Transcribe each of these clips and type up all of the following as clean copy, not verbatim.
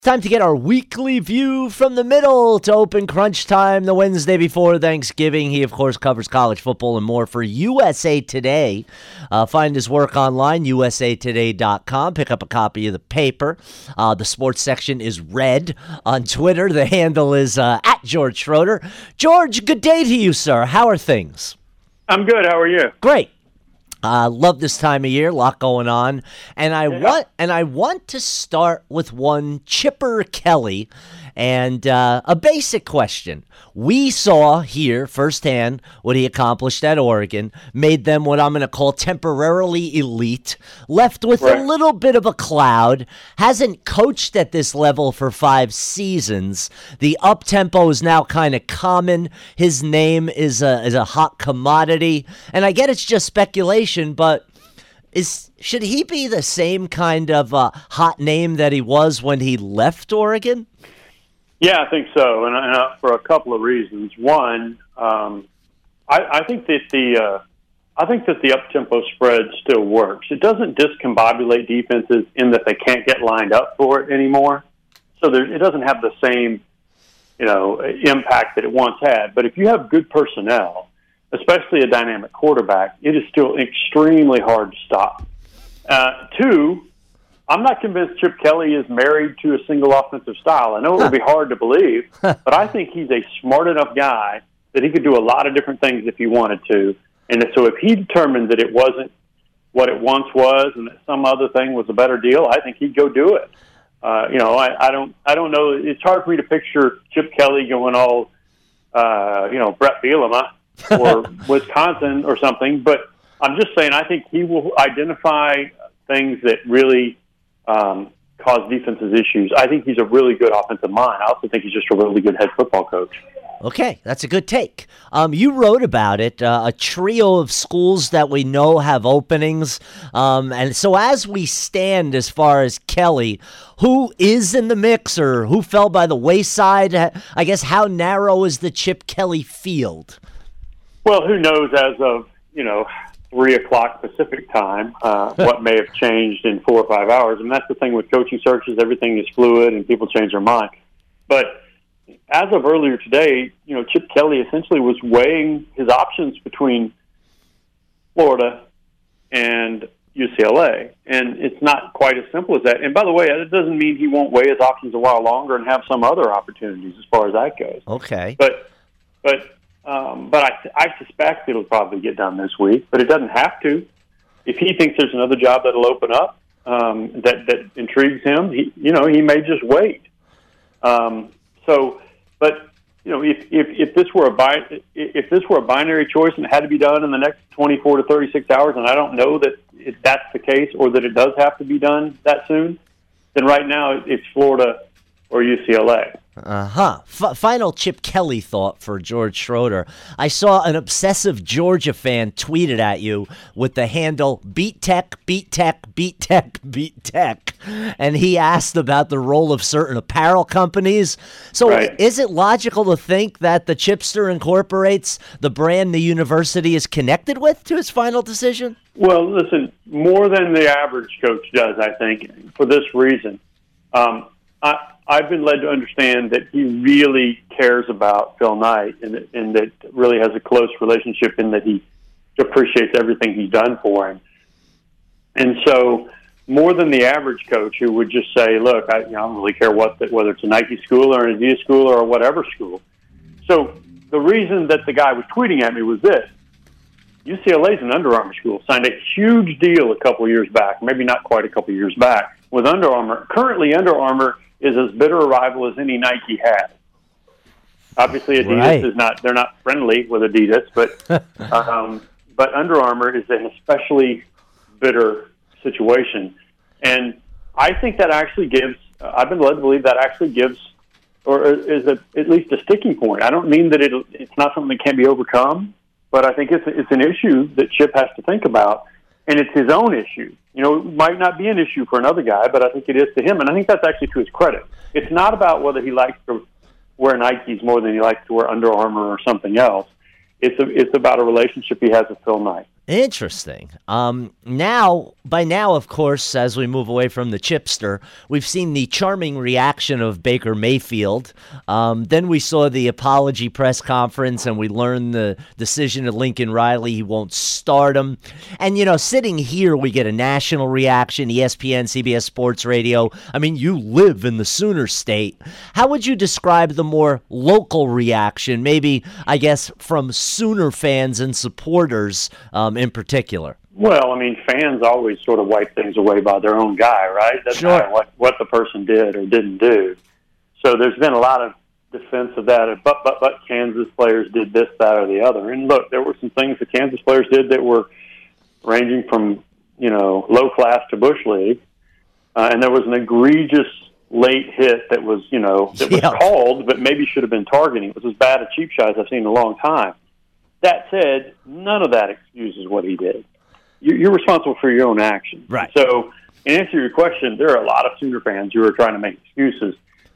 Time to get our weekly view from the middle to open crunch time the Wednesday before Thanksgiving. He, of course, covers college football and more for USA Today. Find his work online, usatoday.com. Pick up a copy of the paper. The sports section is red on Twitter. The handle is at George Schroeder. George, good day to you, sir. How are things? I'm good. How are you? Great. Love this time of year, a lot going on, and I want to start with one Chipper Kelly, and a basic question. We saw here firsthand what he accomplished at Oregon, made them what I'm going to call temporarily elite, left with a little bit of a cloud, hasn't coached at this level for 5 seasons. The up-tempo is now kind of common. His name is a hot commodity, and I get it's just speculation, but should he be the same kind of hot name that he was when he left Oregon? Yeah, I think so, and for a couple of reasons. One, I think that the up-tempo spread still works. It doesn't discombobulate defenses in that they can't get lined up for it anymore. So it doesn't have the same, impact that it once had. But if you have good personnel, especially a dynamic quarterback, it is still extremely hard to stop. Two, I'm not convinced Chip Kelly is married to a single offensive style. I know it would be hard to believe, but I think he's a smart enough guy that he could do a lot of different things if he wanted to. And so if he determined that it wasn't what it once was and that some other thing was a better deal, I think he'd go do it. I don't know. It's hard for me to picture Chip Kelly going all, Brett Bielema or Wisconsin or something. But I'm just saying I think he will identify things that really cause defenses issues. I think he's a really good offensive mind. I also think he's just a really good head football coach. Okay, that's a good take. You wrote about it, a trio of schools that we know have openings. And so as we stand as far as Kelly, who is in the mix or who fell by the wayside? I guess how narrow is the Chip Kelly field? Well, who knows as of, 3 o'clock Pacific time, what may have changed in 4 or 5 hours. And that's the thing with coaching searches. Everything is fluid and people change their mind. But as of earlier today, Chip Kelly essentially was weighing his options between Florida and UCLA. And it's not quite as simple as that. And by the way, that doesn't mean he won't weigh his options a while longer and have some other opportunities as far as that goes. Okay. But I suspect it'll probably get done this week, but it doesn't have to. If he thinks there's another job that'll open up that intrigues him, he may just wait. If this were a binary choice and it had to be done in the next 24 to 36 hours, and I don't know that that's the case or that it does have to be done that soon, then right now it's Florida or UCLA. Final Chip Kelly thought for George Schroeder. I saw an obsessive Georgia fan tweeted at you with the handle Beat Tech, Beat Tech, Beat Tech, Beat Tech. And he asked about the role of certain apparel companies. So Is it logical to think that the Chipster incorporates the brand the university is connected with to his final decision? Well, listen, more than the average coach does, I think, for this reason. I've been led to understand that he really cares about Phil Knight and that really has a close relationship in that he appreciates everything he's done for him. And so more than the average coach who would just say, look, I don't really care whether it's a Nike school or an Adidas school or whatever school. So the reason that the guy was tweeting at me was this. UCLA's an Under Armour school, signed a huge deal a couple years back, maybe not quite a couple years back, with Under Armour. Currently, Under Armour is as bitter a rival as any Nike has. Obviously, Adidas is not; they're not friendly with Adidas, but Under Armour is an especially bitter situation, and I think that actually gives. I've been led to believe that actually gives, or is at least a sticking point. I don't mean that it's not something that can be overcome, but I think it's an issue that Chip has to think about, and it's his own issue. It might not be an issue for another guy, but I think it is to him, and I think that's actually to his credit. It's not about whether he likes to wear Nikes more than he likes to wear Under Armour or something else. It's about a relationship he has with Phil Knight. Interesting. By now, of course, as we move away from the chipster, we've seen the charming reaction of Baker Mayfield. Then we saw the apology press conference, and we learned the decision of Lincoln Riley. He won't start him. And, sitting here, we get a national reaction, ESPN, CBS Sports Radio. I mean, you live in the Sooner State. How would you describe the more local reaction, maybe, I guess, from Sooner fans and supporters in particular? Well, I mean, fans always sort of wipe things away by their own guy, right? It doesn't matter what the person did or didn't do. So there's been a lot of defense of that. But Kansas players did this, that, or the other. And look, there were some things the Kansas players did that were ranging from, low class to Bush League. And there was an egregious late hit that was, was called, but maybe should have been targeting. It was as bad a cheap shot as I've seen in a long time. That said, none of that excuses what he did. You're responsible for your own actions. Right. So, in answer to your question, there are a lot of Sooner fans who are trying to make excuses.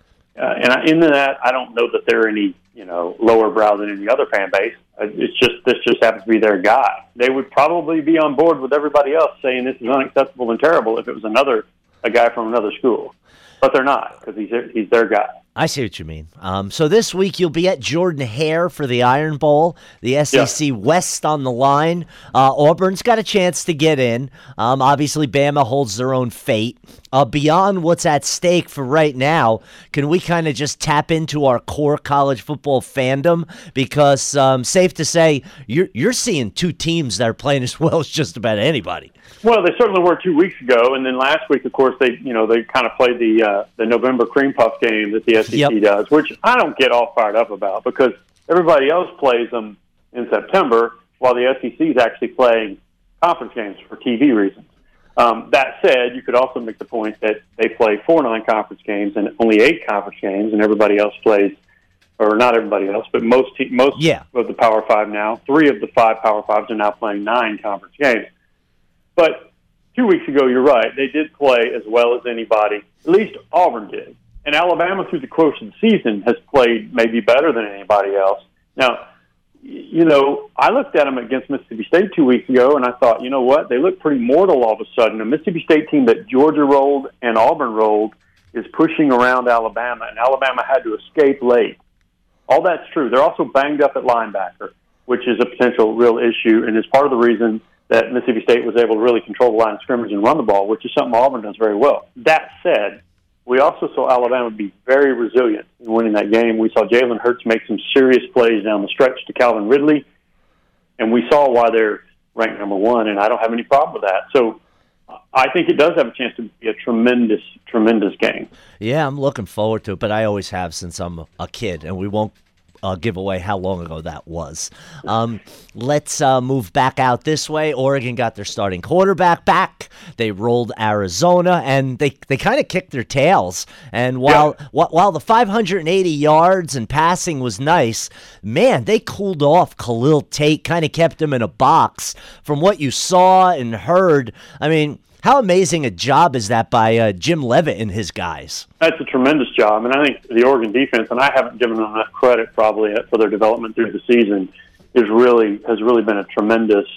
In that, I don't know that they're any, lower brow than any other fan base. This just happens to be their guy. They would probably be on board with everybody else saying this is unacceptable and terrible if it was a guy from another school. But they're not, because he's their guy. I see what you mean. So this week you'll be at Jordan-Hare for the Iron Bowl, the SEC West on the line. Auburn's got a chance to get in. Obviously, Bama holds their own fate. Beyond what's at stake for right now, can we kind of just tap into our core college football fandom? Because safe to say, you're seeing two teams that are playing as well as just about anybody. Well, they certainly were 2 weeks ago, and then last week, of course, they kind of played the November cream puff game that the SEC does, which I don't get all fired up about because everybody else plays them in September, while the SEC is actually playing conference games for TV reasons. That said, you could also make the point that they play 4 non-conference games and only 8 conference games, and everybody else plays, or not everybody else, but most of the Power 5 now, 3 of the 5 Power 5s are now playing 9 conference games. But 2 weeks ago, you're right, they did play as well as anybody. At least Auburn did. And Alabama, through the course of the season, has played maybe better than anybody else. Now, I looked at them against Mississippi State 2 weeks ago, and I thought, you know what? They look pretty mortal all of a sudden. A Mississippi State team that Georgia rolled and Auburn rolled is pushing around Alabama, and Alabama had to escape late. All that's true. They're also banged up at linebacker, which is a potential real issue, and is part of the reason that Mississippi State was able to really control the line of scrimmage and run the ball, which is something Auburn does very well. That said, we also saw Alabama be very resilient in winning that game. We saw Jalen Hurts make some serious plays down the stretch to Calvin Ridley, and we saw why they're ranked number 1, and I don't have any problem with that. So I think it does have a chance to be a tremendous, tremendous game. Yeah, I'm looking forward to it, but I always have since I'm a kid, and we won't give away how long ago that was. Let's move back out this way. Oregon got their starting quarterback back. They rolled Arizona, and they kind of kicked their tails. And while the 580 yards and passing was nice, man, they cooled off Khalil Tate, kind of kept him in a box. From what you saw and heard, I mean, how amazing a job is that by Jim Leavitt and his guys? That's a tremendous job, and I think the Oregon defense, and I haven't given them enough credit probably for their development through the season, has really been a tremendous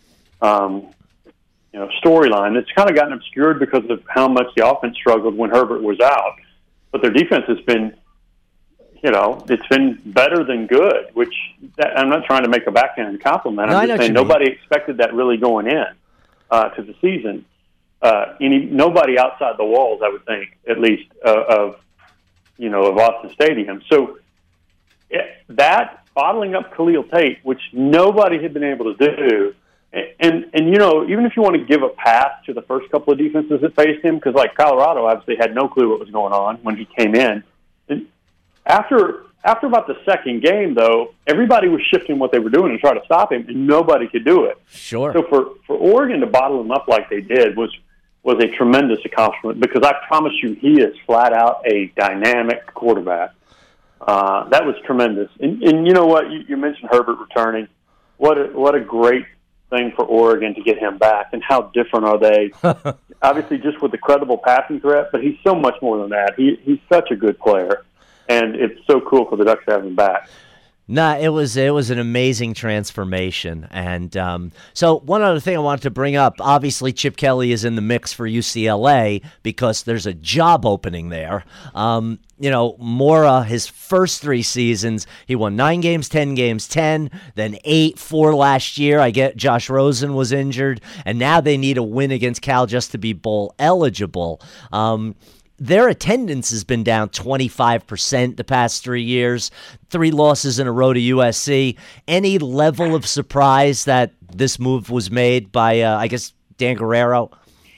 storyline. It's kind of gotten obscured because of how much the offense struggled when Herbert was out, but their defense has been, it's been better than good. I'm not trying to make a backhanded compliment. I'm just saying nobody expected that really going in to the season. Nobody outside the walls, I would think, at least of Austin Stadium. So that bottling up Khalil Tate, which nobody had been able to do, and even if you want to give a pass to the first couple of defenses that faced him, because like Colorado obviously had no clue what was going on when he came in. And after about the second game, though, everybody was shifting what they were doing to try to stop him, and nobody could do it. Sure. So for Oregon to bottle him up like they did was a tremendous accomplishment, because I promise you he is flat out a dynamic quarterback. That was tremendous. And you know what? You mentioned Herbert returning. What a great thing for Oregon to get him back, and how different are they? Obviously just with the credible passing threat, but he's so much more than that. He's such a good player, and it's so cool for the Ducks to have him back. No, it was an amazing transformation, and so one other thing I wanted to bring up. Obviously, Chip Kelly is in the mix for UCLA because there's a job opening there. Mora, his first 3 seasons, he won 9 games, 10 games, 10, then 8, 4 last year. I get Josh Rosen was injured, and now they need a win against Cal just to be bowl eligible. Their attendance has been down 25% the past 3 years, 3 losses in a row to USC. Any level of surprise that this move was made by, Dan Guerrero?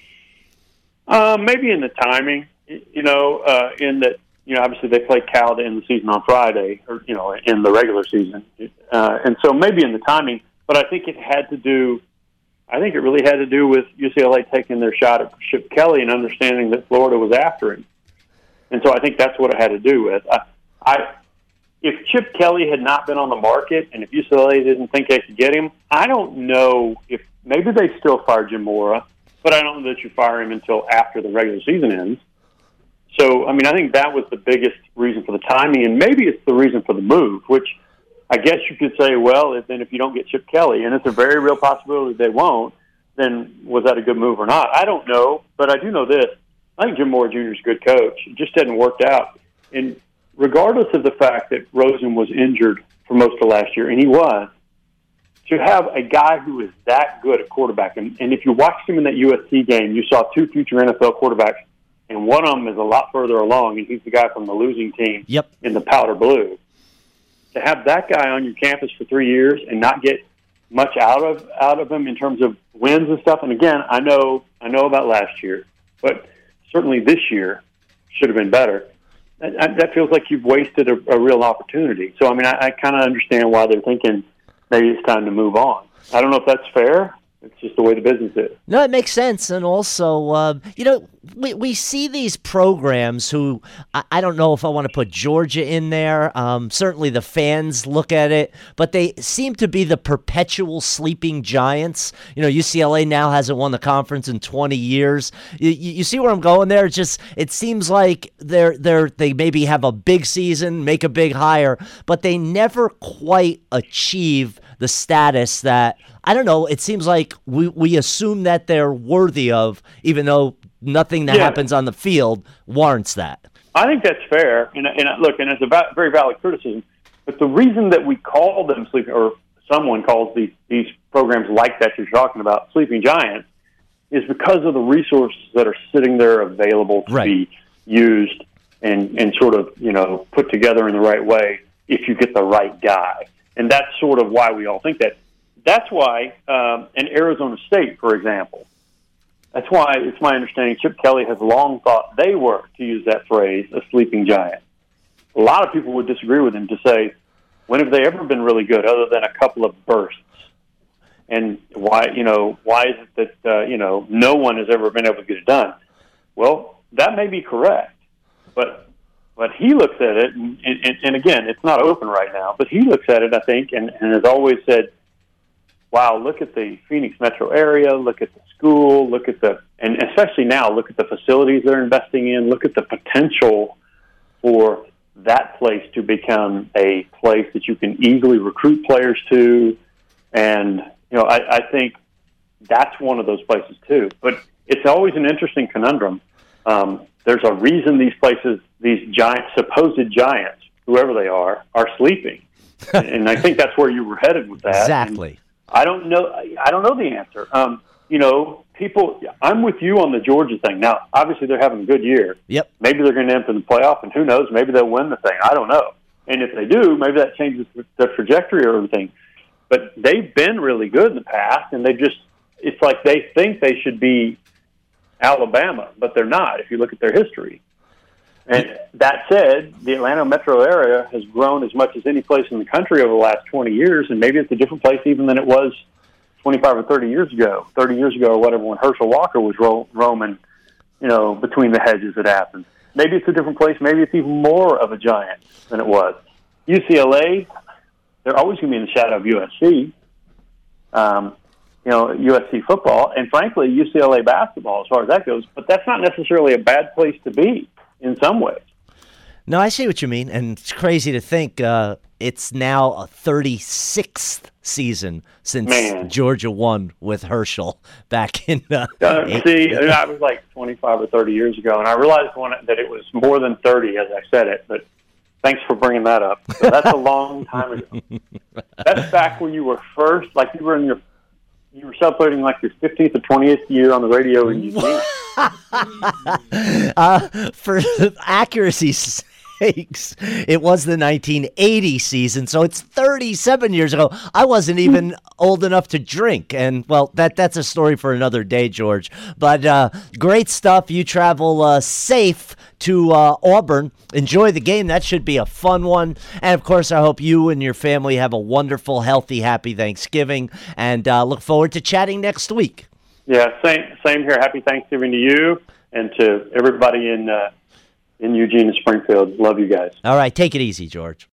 Maybe in the timing, in that, obviously they play Cal to end the season on Friday, or, in the regular season. And so maybe in the timing, but I think it really had to do with UCLA taking their shot at Chip Kelly and understanding that Florida was after him. And so I think that's what it had to do with. If Chip Kelly had not been on the market and if UCLA didn't think they could get him, I don't know if maybe they still fire Jim Mora, but I don't know that you fire him until after the regular season ends. So, I think that was the biggest reason for the timing, and maybe it's the reason for the move, which I guess you could say, well, then if you don't get Chip Kelly, and it's a very real possibility they won't, then was that a good move or not? I don't know, but I do know this. I think Jim Mora Jr. is a good coach. It just hadn't worked out. And regardless of the fact that Rosen was injured for most of last year, and he was, to have a guy who is that good at quarterback, and if you watched him in that USC game, you saw 2 future NFL quarterbacks, and one of them is a lot further along, and he's the guy from the losing team in the powder blue. To have that guy on your campus for 3 years and not get much out of him in terms of wins and stuff. And again, I know about last year, but certainly this year should have been better. That feels like you've wasted a real opportunity. So, I kind of understand why they're thinking maybe it's time to move on. I don't know if that's fair. It's just the way the business is. No, it makes sense. And also, we see these programs who, I don't know if I want to put Georgia in there. Certainly the fans look at it, but they seem to be the perpetual sleeping giants. UCLA now hasn't won the conference in 20 years. You see where I'm going there? It seems like they maybe have a big season, make a big hire, but they never quite achieve the status that, I don't know, it seems like we assume that they're worthy of, even though nothing that happens on the field warrants that. I think that's fair. And look, and it's a very valid criticism, but the reason that we call them sleeping, or someone calls these programs like that you're talking about sleeping giants, is because of the resources that are sitting there available to be used and sort of, put together in the right way if you get the right guy. And that's sort of why we all think that. That's why, in Arizona State, for example, that's why it's my understanding Chip Kelly has long thought they were, to use that phrase, a sleeping giant. A lot of people would disagree with him to say, when have they ever been really good other than a couple of bursts? And why is it that, no one has ever been able to get it done? Well, that may be correct, but he looks at it, and again, it's not open right now, but he looks at it, I think, and has always said, wow, look at the Phoenix metro area, look at the school, and especially now, look at the facilities they're investing in, look at the potential for that place to become a place that you can easily recruit players to. And, I think that's one of those places too. But it's always an interesting conundrum. There's a reason these places, these supposed giants, whoever they are sleeping. And I think that's where you were headed with that. Exactly. And I don't know the answer. I'm with you on the Georgia thing. Now, obviously they're having a good year. Yep. Maybe they're going to end up in the playoff, and who knows, maybe they'll win the thing. I don't know. And if they do, maybe that changes the trajectory of everything. But they've been really good in the past, and it's like they think they should be Alabama, but they're not if you look at their history. And that said, the Atlanta metro area has grown as much as any place in the country over the last 20 years, and maybe it's a different place even than it was 25 or 30 years ago or whatever, when Herschel Walker was roaming, between the hedges at Athens. Maybe it's a different place. Maybe it's even more of a giant than it was. UCLA, they're always going to be in the shadow of USC, USC football, and frankly, UCLA basketball as far as that goes, but that's not necessarily a bad place to be in some ways. No, I see what you mean, and it's crazy to think, it's now a 36th season since Georgia won with Herschel back in see, I was like 25 or 30 years ago, and I realized that it was more than 30 as I said it, but thanks for bringing that up. So that's a long time ago. That's back when you were first, like you were celebrating like your 15th or 20th year on the radio in Eugene. For accuracy's sakes, it was the 1980 season, so it's 37 years ago. I wasn't even old enough to drink, and well, that's a story for another day, George. But great stuff. You travel safe to Auburn. Enjoy the game. That should be a fun one. And of course, I hope you and your family have a wonderful, healthy, happy Thanksgiving, and look forward to chatting next week. Yeah, same here. Happy Thanksgiving to you and to everybody in Eugene and Springfield. Love you guys. All right, take it easy, George.